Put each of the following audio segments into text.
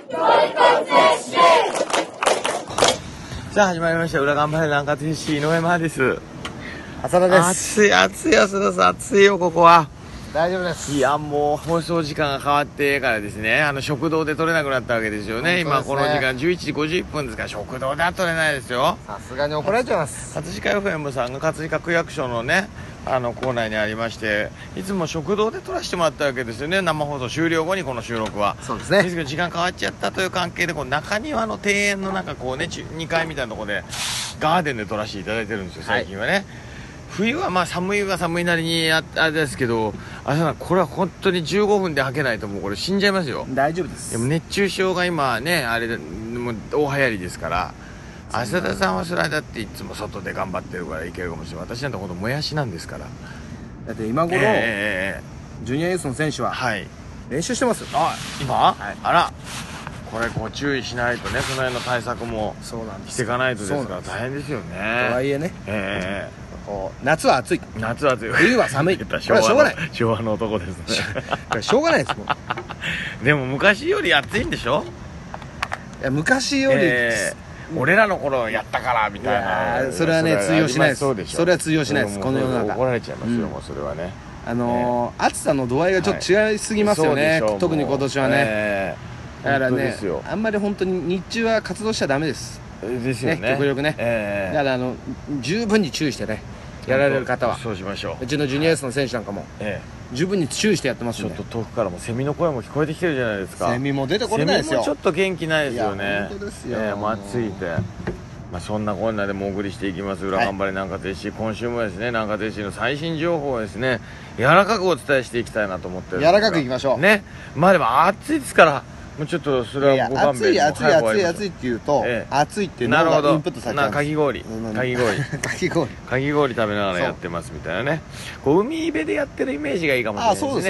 さあ始まりました裏頑張れ南葛 FC 井上真です。 浅田です。 暑い暑い浅田さん、暑いよここは。 大丈夫です。 いやもう放送時間が変わってからですね、食堂で取れなくなったわけですよね。今この時間11時51分ですから、食堂では取れないですよ。 さすがに怒られちゃいます。 葛飾 FM さんが葛飾区役所のね構内にありまして、いつも食堂で撮らせてもらったわけですよね。生放送終了後にこの収録は。 そうですね。 ですけど時間変わっちゃったという関係で、この中庭の庭園の中こうね2階みたいなところでガーデンで撮らせていただいてるんですよ最近はね、はい。冬はまあ寒いは寒いなりにあれですけど、これは本当に15分で履けないともうこれ死んじゃいますよ。 大丈夫です。 でも熱中症が今ねあれもう大流行りですから。浅田さんはそれはだっていつも外で頑張ってるからいけるかもしれない。私なんてほんともやしなんですから。 だって今頃、ジュニアユースの選手は練習してますよ。 あ、今、はい、あらこれご注意しないとね、その辺の対策もしていかないとですから大変ですよね。 とはいえね、夏は暑い、 夏は暑い、 冬は寒い、これはしょうがない。 昭和の男ですねこれしょうがないですもんでも昔より暑いんでしょ。 いや昔より、 俺らの頃やったからみたいな、 それはね通用しないです。それは通用しないです。この世の中怒られちゃいますよ、もうそれはね。 暑さの度合いがちょっと違いすぎますよね、特に今年はね。だからね、あんまり本当に日中は活動しちゃダメですですよね、 極力ね。だから十分に注意してね、やられる方は。 そうしましょう。 うちのジュニアユースの選手なんかも十分に注意してやってますんで。 ちょっと遠くからもセミの声も聞こえてきてるじゃないですか。 セミも出てこれないですよ。 セミもちょっと元気ないですよね。 本当ですよ。 もう暑いて、そんなこんなでもお送りしていきます裏頑張れ南葛 FC。今週もですね南葛 FC の最新情報をですね柔らかくお伝えしていきたいなと思ってるんですが、 柔らかくいきましょうね。 でも暑いですから、もうちょっとそれはご勘弁。 暑いって言うと、暑いっていうのがインプットされてます。 かき氷かき氷食べながらやってますみたいなね。こう海辺でやってるイメージがいいかもしれないですね。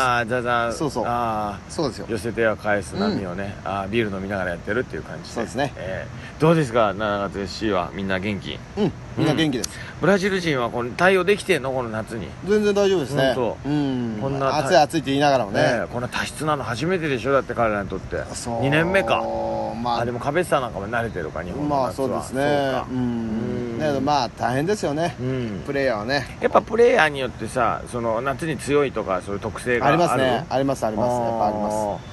そうですよ。 寄せては返す波をね、ビール飲みながらやってるっていう感じで。 そうですね。 どうですか南葛 FC はみんな元気？ みんな元気です。 ブラジル人はこの対応できてんのこの夏に？ 全然大丈夫ですね。 こんな暑い暑いって言いながらもね、 こんな多湿なの初めてでしょ。だって彼らにとって2年目か。でも壁下なんかも慣れてるか日本の夏は。 そうですね。だけど大変ですよね、プレイヤーはね。 やっぱプレイヤーによってさ、その夏に強いとかそういう特性がある。 ありますね。ありますやっぱあります。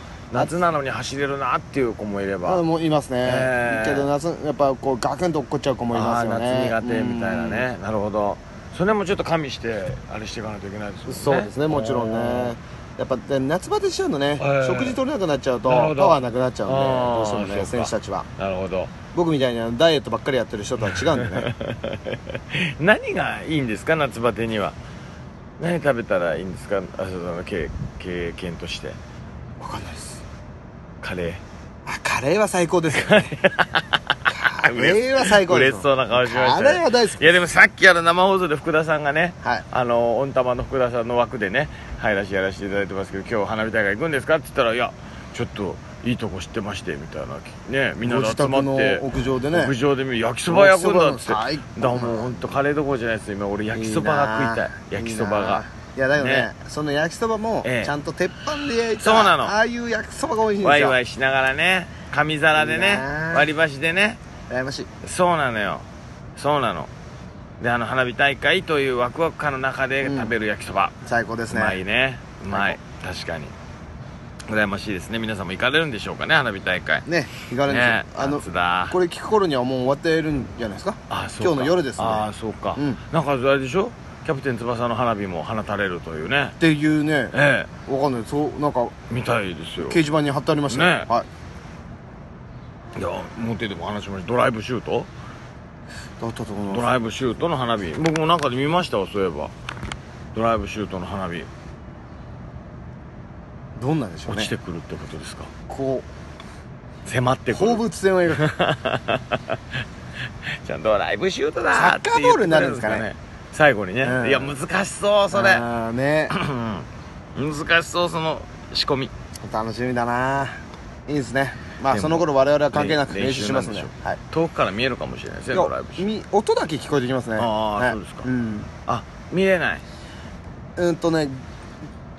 夏なのに走れるなっていう子もいればもういますね。けど夏やっぱこうガクンと落っこっちゃう子もいますよね。 夏苦手みたいなね。なるほど。それもちょっと加味してあれしていかないといけないですよね。 そうですね、もちろんね。やっぱ夏バテしちゃうのね、食事取れなくなっちゃうとパワーなくなっちゃうんで、どうしてもね選手たちは。なるほど。僕みたいにダイエットばっかりやってる人とは違うんでね何がいいんですか夏バテには。何食べたらいいんですか、浅田さんの経験として。 分かんないです。 カレー。 カレーは最高ですよねカレーは最高です。 嬉しそうな顔しましたね。 カレーは大好き。 いやでもさっき生放送で福田さんがね、温玉の福田さんの枠でねやらせていただいてますけど、今日花火大会行くんですかって言ったら、いやちょっといいとこ知ってましてみたいなね、みんなで集まって屋上でね、 屋上で焼きそば焼くんだって。だからもう本当カレーどころじゃないですよ今。俺焼きそばが食いたい。焼きそばがいやだよね、その焼きそばもちゃんと鉄板で焼いた、 そうなの、 ああいう焼きそばが美味しいんですよ。 ワイワイしながらね、紙皿でね、割り箸でね、 羨ましい。 そうなのよ、そうなので、花火大会というワクワク感の中で食べる焼きそば、 最高ですね。 うまいね、うまい。確かに羨ましいですね。皆さんも行かれるんでしょうかね、花火大会ね。 行かれるんですよ。これ聞く頃にはもう終わってるんじゃないですか。今日の夜ですね。 ああそうか。なんかあれでしょ、キャプテン翼の花火も放たれるというね。 っていうね。わかんない。そうなんかみたいですよ。 掲示板に貼ってありましたね。はい。 いや表でも話しました。ドライブシュートだったと思います。 ドライブシュートの花火、僕もなんかで見ましたわ、そういえば。ドライブシュートの花火どんなんでしょうね。 落ちてくるってことですか。 こう迫ってくる放物線を描くちゃんとドライブシュートだってサッカーボールになるんですかね、 最後にね。いや難しそうそれ。 ね難しそう、その仕込み。 楽しみだな。いいですね。その頃我々は関係なく練習しますんで、 遠くから見えるかもしれないですね、ドライブシュート。 音だけ聞こえてきますね。 ああそうですか。見えない。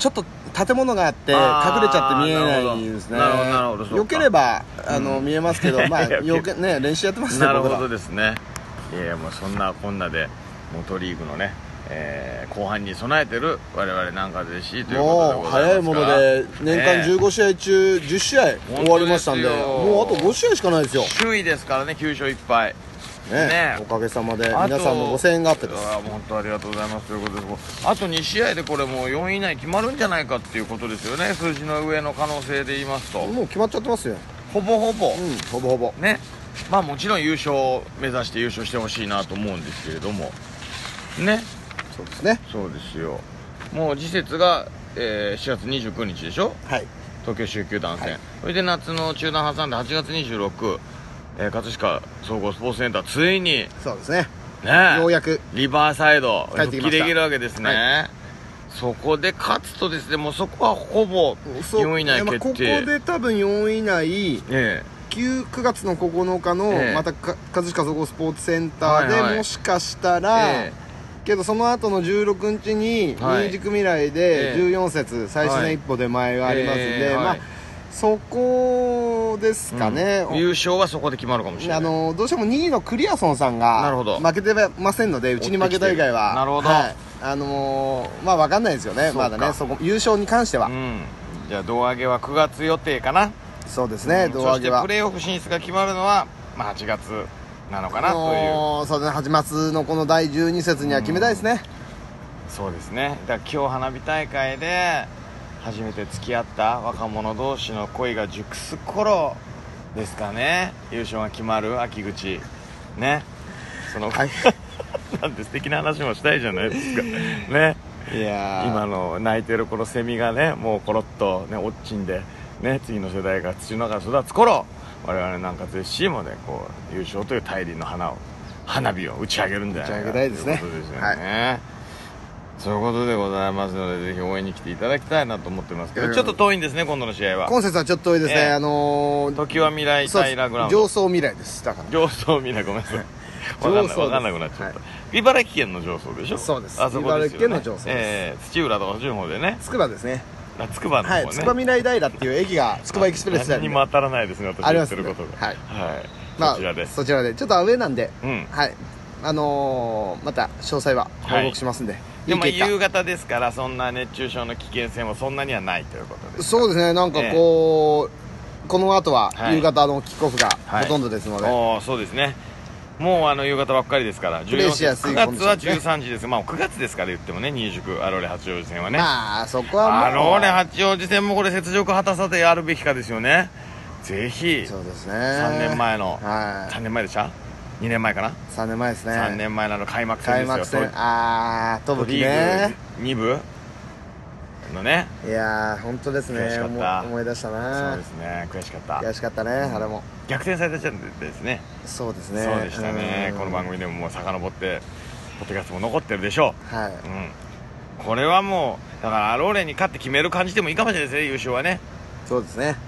ちょっと建物があって隠れちゃって見えないですね。 なるほど。 よければ見えますけど、まあ練習やってますね。 なるほどですね。もうそんなこんなでモトリーグのね、後半に備えてる我々なんかですしということでございますから、 もう早いもので年間15試合中10試合終わりましたんで、もうあと5試合しかないですよ。 首位ですからね、9勝1敗ね、おかげさまで皆さんのご声援があってです。 本当ありがとうございますということで、あと2試合でこれもう4位以内決まるんじゃないかっていうことですよね。数字の上の可能性で言いますともう決まっちゃってますよ。 ほぼほぼ、 ほぼほぼね。まあもちろん優勝を目指して優勝してほしいなと思うんですけれどもね。 そうですね。 そうですよ。もう次節が、4月29日でしょ。 はい。 東京周球団戦、それで夏の中断挟んで8月26、葛飾総合スポーツセンターついにそうですね。 ようやくリバーサイド復帰できるわけですね。そこで勝つとですね、もうそこはほぼ4位以内決定。 ここで多分4位以内、9月の9日のまた葛飾総合スポーツセンターでもしかしたら、けどその後の16日にミュージック未来で14節最初の一歩手前がありますんで、まあそこですかね、 優勝はそこで決まるかもしれない。 どうしても2位のクリアソンさんが負けてませんので、うちに負けた以外は。 なるほど。 まあ分かんないですよね、まだね、そこ優勝に関しては。 じゃあ胴上げは9月予定かな。 そうですね、胴上げは。 そしてプレーオフ進出が決まるのは、まあ、8月なのかなという。 そうですね、8月のこの第12節には決めたいですね。 そうですね。だから今日花火大会で初めて付き合った若者同士の恋が熟す頃ですかね、優勝が決まる秋口ね。そのなんて素敵な話もしたいじゃないですかね。いや今の泣いてるこのセミがね、もうコロッとね落ちんでね、次の世代が土の中で育つ頃、我々なんかぜひもね、こう優勝という大輪の花火を打ち上げるんじゃないか打ち上げたいですね。 ということですよね。そういうことでございますので、ぜひ応援に来ていただきたいなと思ってますけど、ちょっと遠いんですね、今度の試合は。 今節はちょっと遠いですね。 時は未来平グラウンド。 上層未来です。だから上層未来、ごめんなさい。分かんなくなっちゃった。茨城県の上層でしょ。 そうです。 あそこですよね。 茨城県の上層です。 土浦とかそっちの方でね。 つくばですね。 つくばの方ね。 つくば未来平っていう駅がつくばエクスプレスで何にも当たらないですね、私言ってることが。はい。そちらです。 そちらでちょっとアウェーなんで、はい。また詳細は報告しますんで。 でも夕方ですから、そんな熱中症の危険性もそんなにはないということです。 そうですね。なんかこの後は夕方のキックオフがほとんどですので。 そうですね。もう夕方ばっかりですから、9月は13時です。まあ9月ですから言ってもね、新宿アローレ八王子戦はね。 まあそこはもうアローレ八王子戦もこれ雪辱果たさてやるべきかですよね。ぜひ。 そうですね。 3年前の3年前でした？2年前かな。 3年前ですね。 3年前の開幕戦ですよ。 飛ぶリーグ2部のね。 いやー本当ですね。 悔しかった。 思い出したな。 そうですね、悔しかった。 悔しかったね、あれも。 逆転されたじゃんですね。 そうですね。 そうでしたね。この番組でももう遡ってポッドキャストも残ってるでしょう。はい。これはもうだからアローレに勝って決める感じでもいいかもしれないですね、優勝はね。 そうですね。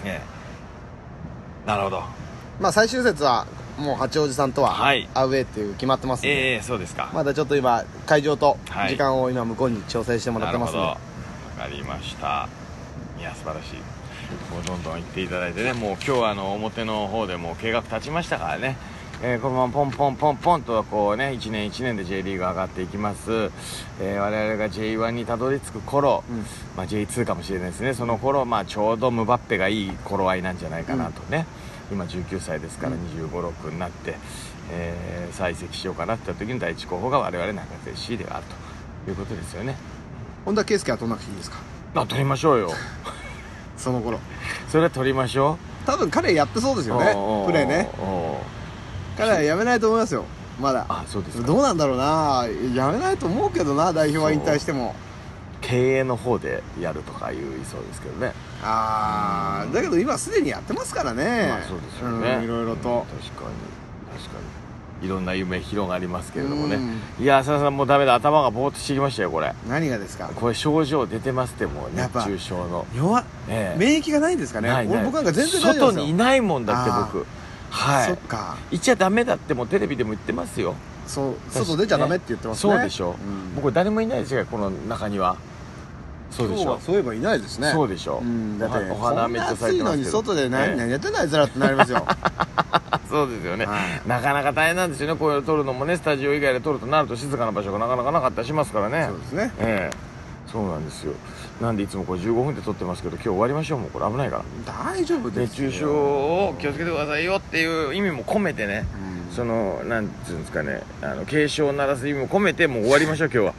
なるほど。 まあ最終節はもう八王子さんとはアウェーっていう決まってますんで、 そうですか。 まだちょっと今会場と時間を今向こうに調整してもらってますので。 なるほど、わかりました。いや素晴らしい。もうどんどん行っていただいてね、もう今日は表の方でもう計画立ちましたからね、このままポンポンポンポンとこうね、1年1年で J リーグ上がっていきます。我々が J1 にたどり着く頃、まあ J2 かもしれないですね。その頃、まあちょうどムバッペがいい頃合いなんじゃないかなとね。今19歳ですから25、6になって、再籍しようかなって言った時に第一候補が我々中津 FC であるということですよね。 本田圭佑は取らなくていいですか？ 取りましょうよ。 その頃それは取りましょう。多分彼やってそうですよね、プレーね。彼はやめないと思いますよ、まだ。 そうですか。 どうなんだろうな、やめないと思うけどな、代表は引退しても。 経営の方でやるとか言いそうですけどね。 だけど今すでにやってますからね。 まあそうですよね、 いろいろと。 確かにいろんな夢広がりますけれどもね。いや浅田さんもうダメだ、頭がぼーっとしてきましたよこれ。 何がですか？ これ症状出てますって、もう熱中症の弱っ、免疫がないんですかね。僕なんか全然大丈夫ですよ。 外にいないもんだって僕。はい。 そっか。 言っちゃダメだってもうテレビでも言ってますよ。 そう、外出ちゃダメって言ってますね。 そうでしょ。僕誰もいないですよこの中には。 そうでしょ。 今日はそういえばいないですね。 そうでしょ。 だってお花めっちゃ咲いてますけど、 こんな暑いのに外で何やってんだあいつらってなりますよ。 そうですよね、なかなか大変なんですよね、こういうの撮るのもね。スタジオ以外で撮るとなると静かな場所がなかなかなかったりしますからね。 そうですね。 そうなんですよ。なんでいつもこれ15分で撮ってますけど、今日終わりましょう。もうこれ危ないから大丈夫ですよ。 熱中症を気をつけてくださいよっていう意味も込めてね、そのなんていうんですかね、警鐘を鳴らす意味も込めてもう終わりましょう今日は。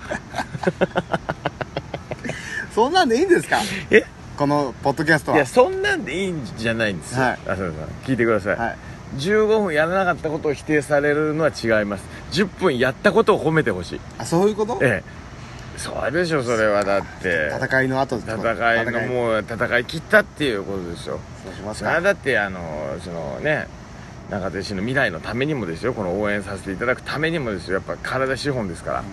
そんなんでいいんですか？このポッドキャストは。 いや、そんなんでいいんじゃないんですよ。浅田さん聞いてください、15分やらなかったことを否定されるのは違います。10分やったことを褒めてほしい。 そういうこと？ そうでしょ。それはだって戦いの後戦いのもう戦い切ったっていうことでしょ。 そうしますか。それはだってそのね、中手氏の未来のためにもですよ、この応援させていただくためにもですよ、やっぱ体資本ですから、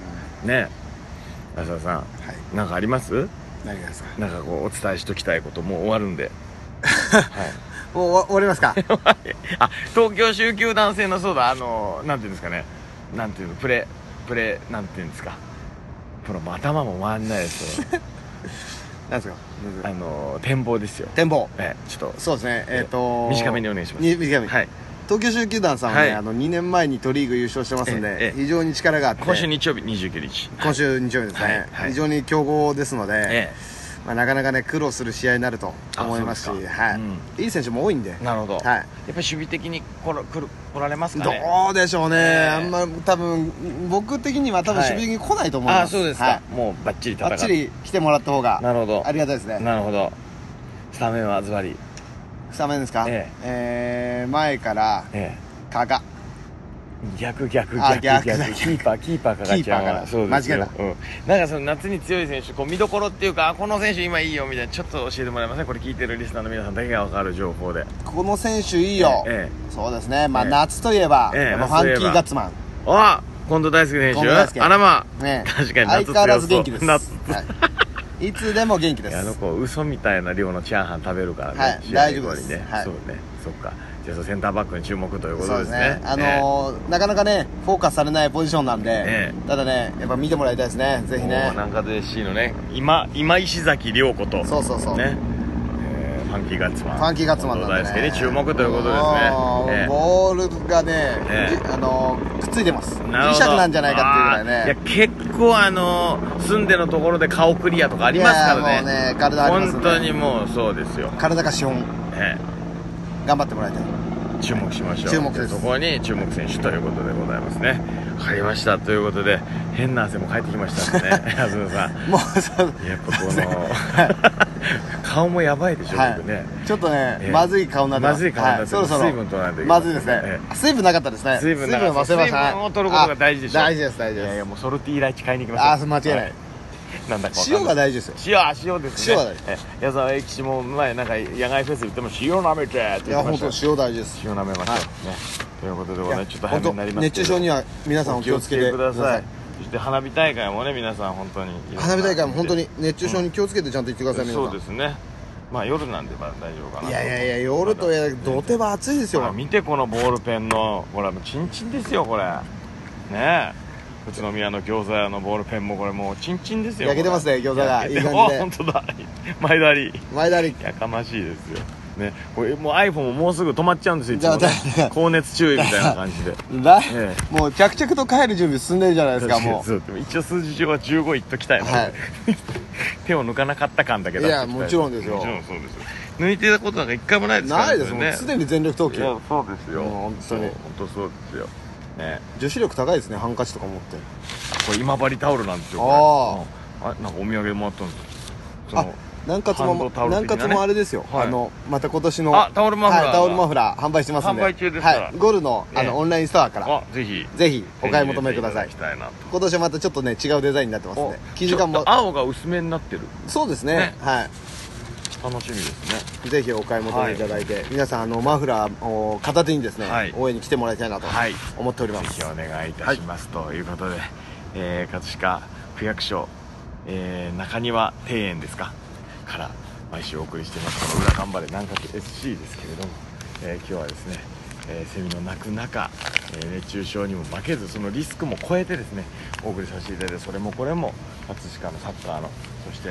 ね。浅田さん、なんかあります？ 何がですか？ なんかこうお伝えしときたいこと。もう終わるんで。 もう終わりますか？ 東京周球団制の、そうだ、なんていうんですかね、なんていうの、プレなんていうんですか、ほらもう頭も回んないですよ。 なんですか？ 展望ですよ。 展望。 ちょっとそうですね。 短めにお願いします。 短め。東京周球団さんはね、2年前に都リーグ優勝してますんで、非常に力があって、 今週日曜日29日、 今週日曜日ですね、非常に強豪ですので、なかなかね苦労する試合になると思いますし、いい選手も多いんで。 なるほど。やっぱり守備的に来られますかね？ どうでしょうね。あんま多分僕的には守備的に来ないと思います。 そうですか。もうバッチリ戦って、バッチリ来てもらった方がありがたいですね。 なるほど。スタメンはズバリ。 スタメンですか？前から加賀。 逆キーパーかがちゃう。そうですよ。間違えた。なんかその夏に強い選手、こう見どころっていうか、この選手今いいよみたいな、ちょっと教えてもらえません？これ聞いてるリスナーの皆さんだけが分かる情報で。 この選手いいよ。そうですね。夏といえばファンキーガッツマン。 近藤大輔選手。あらまあ、確かに夏強そう。 相変わらず元気です。いつでも元気です。 嘘みたいな量のチャーハン食べるからね。 大丈夫です。 そうね。そっか。じゃあセンターバックに注目ということですね。 なかなかねフォーカスされないポジションなんで、ただねやっぱ見てもらいたいですね。ぜひね。 南方 FC のね、今石崎涼子と、 そうね、ファンキーガッツマン。 ファンキーガッツマンなんでね。 大輔に注目ということですね。 ボールがねくっついてます。磁石なんじゃないかっていうぐらいね。 いや結構住んでのところで顔クリアとかありますからね。 もうね体ありますね。 本当にもうそうですよ。 体が資本。頑張ってもらいたい。 注目しましょう。 注目です。 そこに注目選手ということでございますね。わかりました。ということで変な汗も帰ってきましたんでね。安野さん。 もうそうやっぱこの顔もやばいでしょ、僕ね。 ちょっとねまずい顔になってます。 まずい顔になってます。 そろそろ水分取らないといけまずいですね。水分なかったですね。 水分忘れました。 水分を取ることが大事でしょ。 大事です。 いやもうソルティーライチ買いに行きましょう。 間違いない。 なんだか塩が大事ですよ。 塩ですね。 塩が大事。 矢沢永吉も前なんか野外フェス行っても塩舐めてって言ってました。 いや本当塩大事です。 塩舐めましょうね。ということでございます。ちょっと早めになりますけど、 熱中症には皆さんお気をつけてください。そして花火大会もね、皆さん本当に花火大会も本当に熱中症に気をつけてちゃんと行ってください。皆さん。 そうですね。まあ夜なんで大丈夫かな。 いや夜と土手は暑いですよ。 見てこのボールペンのほらチンチンですよこれ。ねえ。宇都宮の餃子屋のボールペンもこれもうチンチンですよ。 焼けてますね餃子が。いい感じで。 本当だ。前田りやかましいですよね。これもう iPhone ももうすぐ止まっちゃうんですよ。いつもね、高熱注意みたいな感じでもう着々と帰る準備進んでるじゃないですか。もう一応数字上は15いっときたいな。手を抜かなかった感だけど。 いやもちろんですよ。 もちろんそうです。抜いてたことなんか一回もないですからね。 ないですもん。常に全力投球。 そうですよ。 本当に本当そうですよね。 女子力高いですね。ハンカチとか持って。 これ今治タオルなんですよ。なんかお土産もらったんですよ。 南葛もあれですよ。また今年のタオルマフラー、 タオルマフラー販売してますんで。 販売中ですから。 ゴルのオンラインストアからぜひお買い求めください。今年はまたちょっとね違うデザインになってますんで。生地感も青が薄めになってる。 そうですね。 楽しみですね。ぜひお買い求めいただいて、皆さんマフラーを片手にですね、応援に来てもらいたいなと思っております。 ぜひお願いいたしますということで、葛飾区役所中庭庭園ですかから毎週お送りしていますこの裏頑張れ南葛 SC ですけれども、今日はですね、セミの鳴く中、熱中症にも負けずそのリスクも超えてですねお送りさせていただいて、それもこれも葛飾のサッカーのそして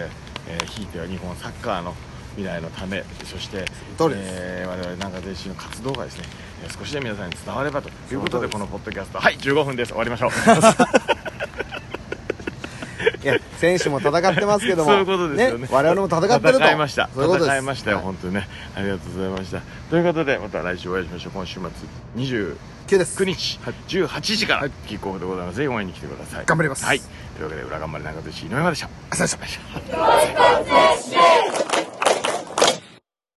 ひいては日本サッカーの未来のため、そして、我々中津市の活動がですね、少しで皆さんに伝わればということで、このポッドキャスト、はい、15分です。終わりましょう。 いや、選手も戦ってますけども、 そういうことですよね。 我々も戦ってると。 戦いました。 そういうことです。 戦いましたよ、本当にね。ありがとうございました。ということで、また来週お会いしましょう。今週末29日、18時からキックオフでございます。ぜひ応援に来てください。 頑張ります。 はい。というわけで、裏頑張り中津市井上山でした。 ありがとうございました。